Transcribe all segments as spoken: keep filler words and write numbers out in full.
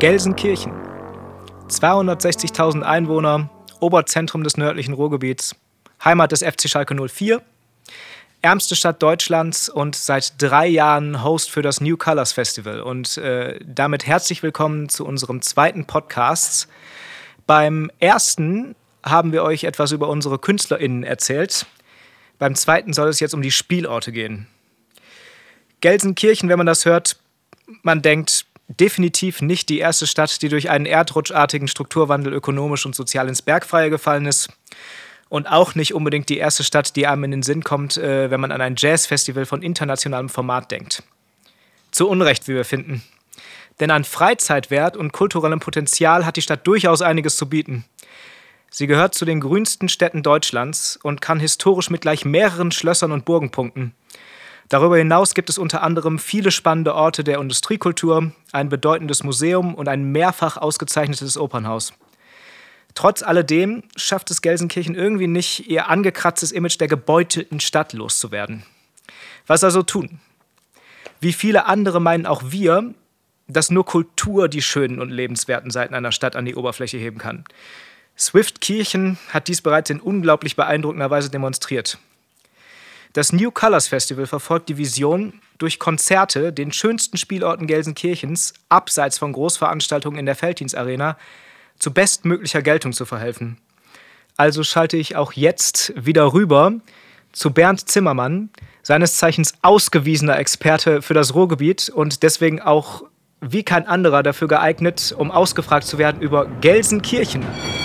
Gelsenkirchen. zweihundertsechzigtausend Einwohner, Oberzentrum des nördlichen Ruhrgebiets, Heimat des F C Schalke null vier, ärmste Stadt Deutschlands und seit drei Jahren Host für das New Colors Festival. Und äh, damit herzlich willkommen zu unserem zweiten Podcast. Beim ersten haben wir euch etwas über unsere KünstlerInnen erzählt. Beim zweiten soll es jetzt um die Spielorte gehen. Gelsenkirchen, wenn man das hört, man denkt definitiv nicht die erste Stadt, die durch einen erdrutschartigen Strukturwandel ökonomisch und sozial ins Bergfreie gefallen ist. Und auch nicht unbedingt die erste Stadt, die einem in den Sinn kommt, äh, wenn man an ein Jazzfestival von internationalem Format denkt. Zu Unrecht, wie wir finden. Denn an Freizeitwert und kulturellem Potenzial hat die Stadt durchaus einiges zu bieten. Sie gehört zu den grünsten Städten Deutschlands und kann historisch mit gleich mehreren Schlössern und Burgen punkten. Darüber hinaus gibt es unter anderem viele spannende Orte der Industriekultur, ein bedeutendes Museum und ein mehrfach ausgezeichnetes Opernhaus. Trotz alledem schafft es Gelsenkirchen irgendwie nicht, ihr angekratztes Image der gebeutelten Stadt loszuwerden. Was also tun? Wie viele andere meinen auch wir, dass nur Kultur die schönen und lebenswerten Seiten einer Stadt an die Oberfläche heben kann. Swiftkirchen hat dies bereits in unglaublich beeindruckender Weise demonstriert. Das New Colors Festival verfolgt die Vision, durch Konzerte den schönsten Spielorten Gelsenkirchens, abseits von Großveranstaltungen in der Felddienstarena, zu bestmöglicher Geltung zu verhelfen. Also schalte ich auch jetzt wieder rüber zu Bernd Zimmermann, seines Zeichens ausgewiesener Experte für das Ruhrgebiet und deswegen auch wie kein anderer dafür geeignet, um ausgefragt zu werden über Gelsenkirchen.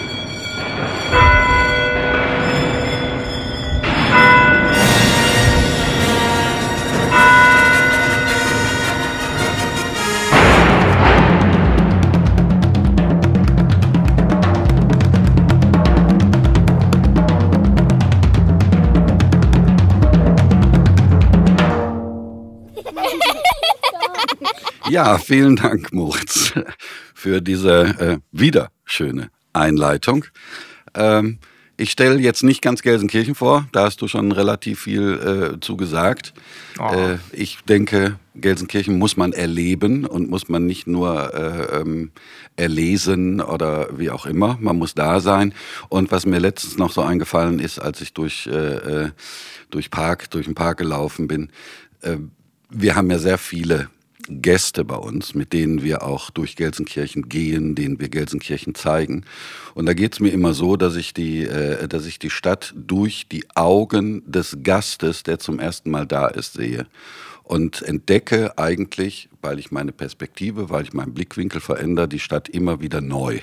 Ja, vielen Dank, Moritz, für diese äh, wieder schöne Einleitung. Ähm, ich stelle jetzt nicht ganz Gelsenkirchen vor, da hast du schon relativ viel äh, zu gesagt. Oh. Äh, ich denke, Gelsenkirchen muss man erleben und muss man nicht nur äh, ähm, erlesen oder wie auch immer. Man muss da sein. Und was mir letztens noch so eingefallen ist, als ich durch, äh, durch, Park, durch den Park gelaufen bin, äh, wir haben ja sehr viele Gäste bei uns, mit denen wir auch durch Gelsenkirchen gehen, denen wir Gelsenkirchen zeigen. Und da geht es mir immer so, dass ich die, äh, dass ich die Stadt durch die Augen des Gastes, der zum ersten Mal da ist, sehe. Und entdecke eigentlich, weil ich meine Perspektive, weil ich meinen Blickwinkel verändere, die Stadt immer wieder neu.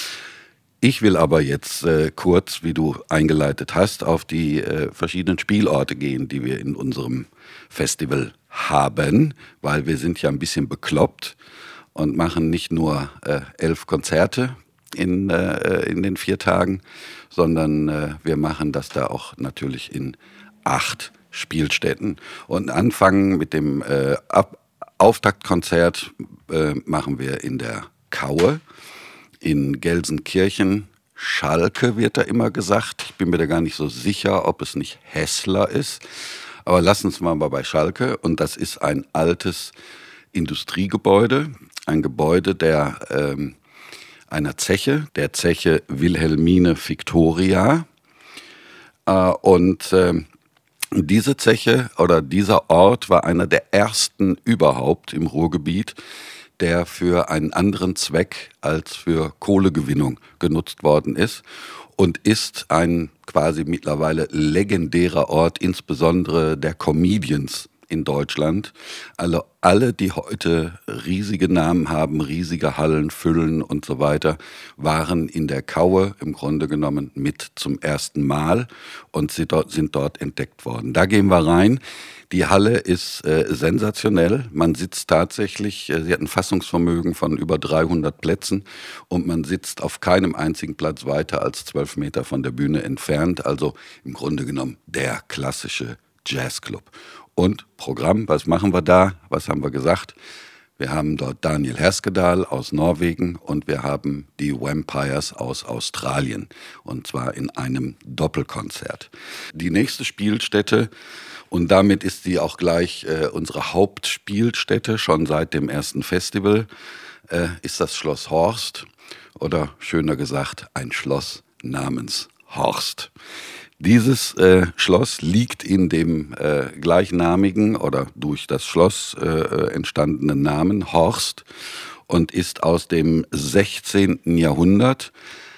Ich will aber jetzt äh, kurz, wie du eingeleitet hast, auf die äh, verschiedenen Spielorte gehen, die wir in unserem Festival haben, weil wir sind ja ein bisschen bekloppt und machen nicht nur äh, elf Konzerte in, äh, in den vier Tagen, sondern äh, wir machen das da auch natürlich in acht Spielstätten. Und anfangen mit dem äh, Ab- Auftaktkonzert äh, machen wir in der Kaue. In Gelsenkirchen, Schalke wird da immer gesagt. Ich bin mir da gar nicht so sicher, ob es nicht Hässler ist. Aber lass uns mal bei Schalke. Und das ist ein altes Industriegebäude. Ein Gebäude der, ähm, einer Zeche, der Zeche Wilhelmine Victoria. Äh, und äh, diese Zeche oder dieser Ort war einer der ersten überhaupt im Ruhrgebiet, der für einen anderen Zweck als für Kohlegewinnung genutzt worden ist und ist ein quasi mittlerweile legendärer Ort, insbesondere der Comedians in Deutschland. Alle, alle, die heute riesige Namen haben, riesige Hallen füllen und so weiter, waren in der Kaue im Grunde genommen mit zum ersten Mal und sie dort, sind dort entdeckt worden. Da gehen wir rein. Die Halle ist äh, sensationell. Man sitzt tatsächlich, äh, sie hat ein Fassungsvermögen von über dreihundert Plätzen und man sitzt auf keinem einzigen Platz weiter als zwölf Meter von der Bühne entfernt. Also im Grunde genommen der klassische Jazzclub. Und Programm, was machen wir da? Was haben wir gesagt? Wir haben dort Daniel Herskedal aus Norwegen und wir haben die Vampires aus Australien. Und zwar in einem Doppelkonzert. Die nächste Spielstätte, und damit ist sie auch gleich äh, unsere Hauptspielstätte, schon seit dem ersten Festival, äh, ist das Schloss Horst oder schöner gesagt ein Schloss namens Horst. Dieses äh, Schloss liegt in dem äh, gleichnamigen oder durch das Schloss äh, entstandenen Namen Horst und ist aus dem sechzehnten Jahrhundert.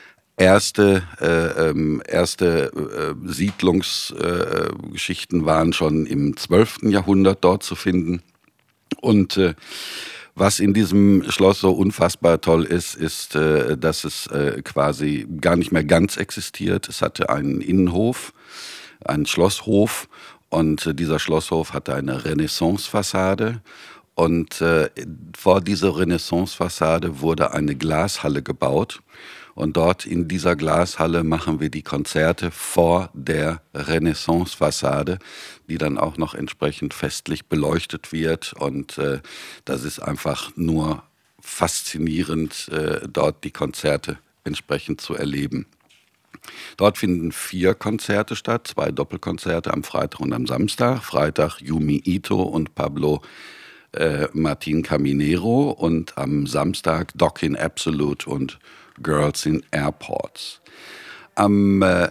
Erste, äh, ähm, erste äh, Siedlungsgeschichten äh, waren schon im zwölften Jahrhundert dort zu finden. Und äh, was in diesem Schloss so unfassbar toll ist, ist, äh, dass es äh, quasi gar nicht mehr ganz existiert. Es hatte einen Innenhof, einen Schlosshof, und äh, dieser Schlosshof hatte eine Renaissance-Fassade. Und äh, vor dieser Renaissance-Fassade wurde eine Glashalle gebaut. Und dort in dieser Glashalle machen wir die Konzerte vor der Renaissance-Fassade, die dann auch noch entsprechend festlich beleuchtet wird. Und äh, das ist einfach nur faszinierend, äh, dort die Konzerte entsprechend zu erleben. Dort finden vier Konzerte statt, zwei Doppelkonzerte am Freitag und am Samstag. Freitag Yumi Ito und Pablo äh, Martin Caminero und am Samstag Doc in Absolute und Girls in Airports. Am äh,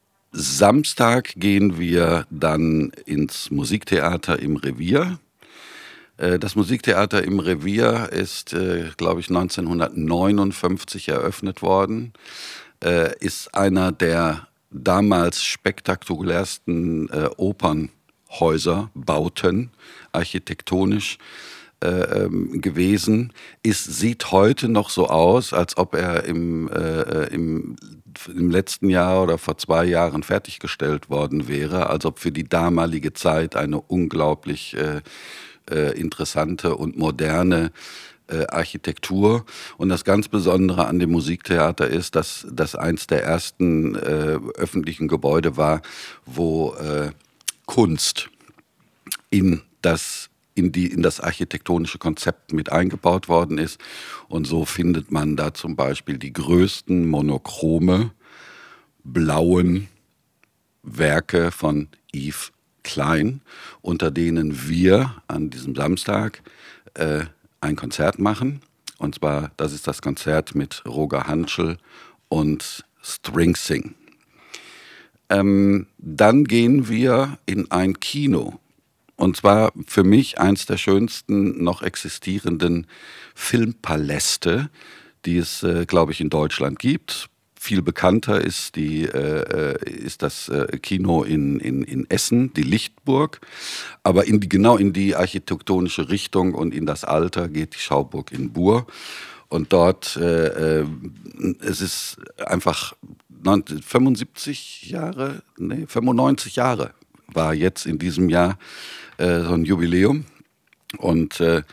Samstag gehen wir dann ins Musiktheater im Revier. Äh, das Musiktheater im Revier ist, äh, glaube ich, neunzehnhundertneunundfünfzig eröffnet worden. Äh, ist einer der damals spektakulärsten äh, Opernhäuser, Bauten, architektonisch Äh, ähm, gewesen, ist, sieht heute noch so aus, als ob er im, äh, im, im letzten Jahr oder vor zwei Jahren fertiggestellt worden wäre, als ob für die damalige Zeit eine unglaublich äh, äh, interessante und moderne äh, Architektur. Und das ganz Besondere an dem Musiktheater ist, dass das eins der ersten äh, öffentlichen Gebäude war, wo äh, Kunst in das in die, in das architektonische Konzept mit eingebaut worden ist. Und so findet man da zum Beispiel die größten monochrome, blauen Werke von Yves Klein, unter denen wir an diesem Samstag äh, ein Konzert machen. Und zwar, das ist das Konzert mit Roger Hanschel und Stringsing. Ähm, dann gehen wir in ein Kino. Und zwar für mich eins der schönsten noch existierenden Filmpaläste, die es, äh, glaube ich, in Deutschland gibt. Viel bekannter ist, die, äh, ist das äh, Kino in, in, in Essen, die Lichtburg. Aber in die, genau in die architektonische Richtung und in das Alter geht die Schauburg in Buhr. Und dort, äh, äh, es ist einfach fünfundsiebzig Jahre, nee, fünfundneunzig Jahre war jetzt in diesem Jahr äh, so ein Jubiläum. Und äh,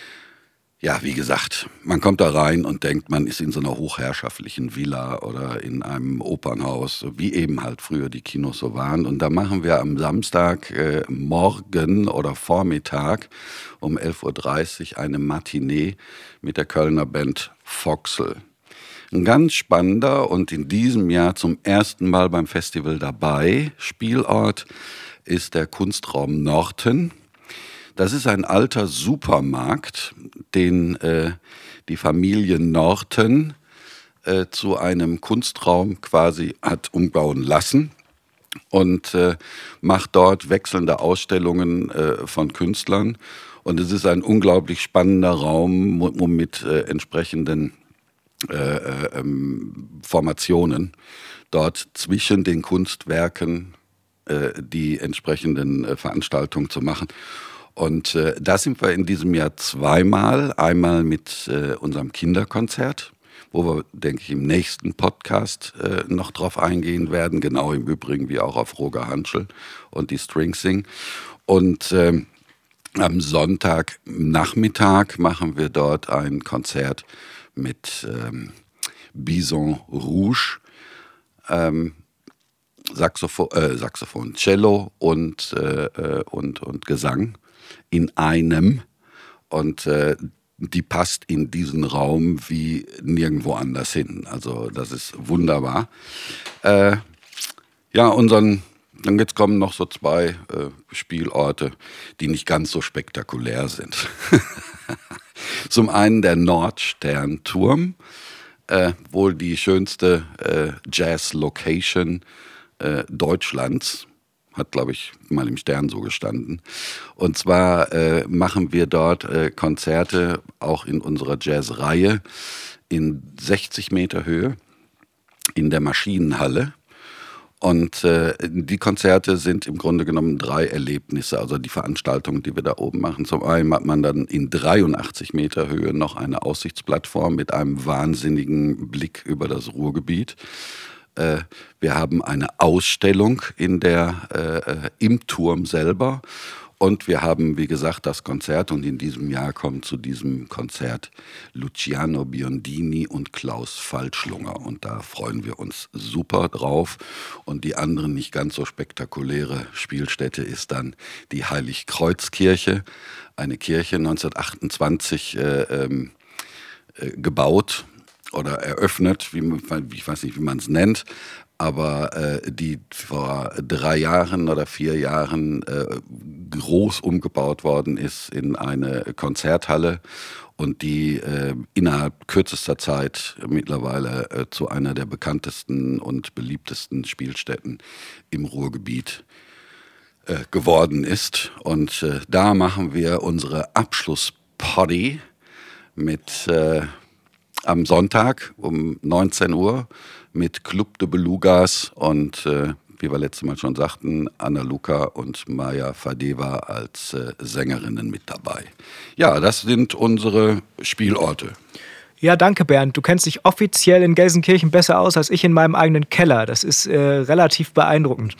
ja, wie gesagt, man kommt da rein und denkt, man ist in so einer hochherrschaftlichen Villa oder in einem Opernhaus, wie eben halt früher die Kinos so waren. Und da machen wir am Samstag äh, morgen oder Vormittag um elf Uhr dreißig eine Matinee mit der Kölner Band Foxel. Ein ganz spannender und in diesem Jahr zum ersten Mal beim Festival dabei Spielort ist der Kunstraum Norten. Das ist ein alter Supermarkt, den äh, die Familie Norten äh, zu einem Kunstraum quasi hat umbauen lassen und äh, macht dort wechselnde Ausstellungen äh, von Künstlern. Und es ist ein unglaublich spannender Raum, um mit äh, entsprechenden äh, äh, ähm, Formationen dort zwischen den Kunstwerken äh, die entsprechenden äh, Veranstaltungen zu machen. Und äh, da sind wir in diesem Jahr zweimal. Einmal mit äh, unserem Kinderkonzert, wo wir, denke ich, im nächsten Podcast äh, noch drauf eingehen werden. Genau im Übrigen wie auch auf Roger Hanschel und die Stringsing. Und ähm, am Sonntagnachmittag machen wir dort ein Konzert mit ähm, Bison Rouge, ähm, Saxophon, äh, Saxophon, Cello und, äh, und, und Gesang in einem. Und äh, die passt in diesen Raum wie nirgendwo anders hin. Also das ist wunderbar. Äh, ja, unseren, dann jetzt kommen noch so zwei äh, Spielorte, die nicht ganz so spektakulär sind. Zum einen der Nordsternturm, äh, wohl die schönste äh, Jazz-Location äh, Deutschlands. Hat, glaube ich, mal im Stern so gestanden. Und zwar äh, machen wir dort äh, Konzerte, auch in unserer Jazzreihe, in sechzig Meter Höhe in der Maschinenhalle. Und äh, die Konzerte sind im Grunde genommen drei Erlebnisse, also die Veranstaltungen, die wir da oben machen. Zum einen hat man dann in dreiundachtzig Meter Höhe noch eine Aussichtsplattform mit einem wahnsinnigen Blick über das Ruhrgebiet. Äh, wir haben eine Ausstellung in der, äh, im Turm selber. Und wir haben, wie gesagt, das Konzert. Und in diesem Jahr kommen zu diesem Konzert Luciano Biondini und Klaus Falschlunger. Und da freuen wir uns super drauf. Und die andere nicht ganz so spektakuläre Spielstätte ist dann die Heiligkreuzkirche. Eine Kirche neunzehnhundertachtundzwanzig äh, ähm, äh, gebaut oder eröffnet, wie, ich weiß nicht, wie man es nennt. Aber äh, die vor drei Jahren oder vier Jahren äh, groß umgebaut worden ist in eine Konzerthalle und die äh, innerhalb kürzester Zeit mittlerweile äh, zu einer der bekanntesten und beliebtesten Spielstätten im Ruhrgebiet äh, geworden ist. Und äh, da machen wir unsere Abschlussparty mit äh, am Sonntag um neunzehn Uhr mit Club de Belugas und, äh, wie wir letztes Mal schon sagten, Anna Luka und Maja Fadeva als äh, Sängerinnen mit dabei. Ja, das sind unsere Spielorte. Ja, danke Bernd. Du kennst dich offiziell in Gelsenkirchen besser aus als ich in meinem eigenen Keller. Das ist äh, relativ beeindruckend.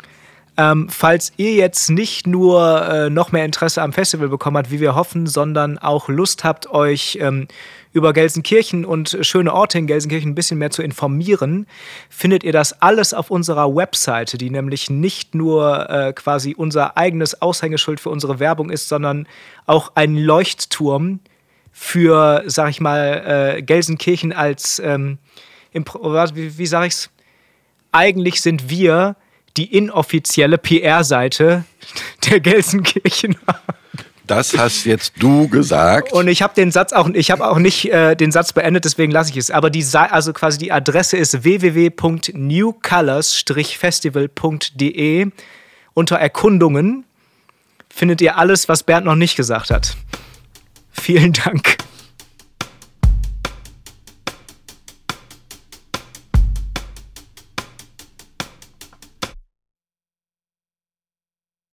Ähm, falls ihr jetzt nicht nur äh, noch mehr Interesse am Festival bekommen habt, wie wir hoffen, sondern auch Lust habt, euch ähm, über Gelsenkirchen und schöne Orte in Gelsenkirchen ein bisschen mehr zu informieren, findet ihr das alles auf unserer Webseite, die nämlich nicht nur äh, quasi unser eigenes Aushängeschild für unsere Werbung ist, sondern auch ein Leuchtturm für, sag ich mal, äh, Gelsenkirchen als, ähm, Impro- wie, wie sag ich's? Eigentlich sind wir die inoffizielle P R-Seite der Gelsenkirchen. Das hast jetzt du gesagt. Und ich habe den Satz auch, ich habe auch nicht äh, den Satz beendet, deswegen lasse ich es. Aber die, also quasi die Adresse ist w w w punkt new colors festival punkt d e. Unter Erkundungen findet ihr alles, was Bernd noch nicht gesagt hat. Vielen Dank.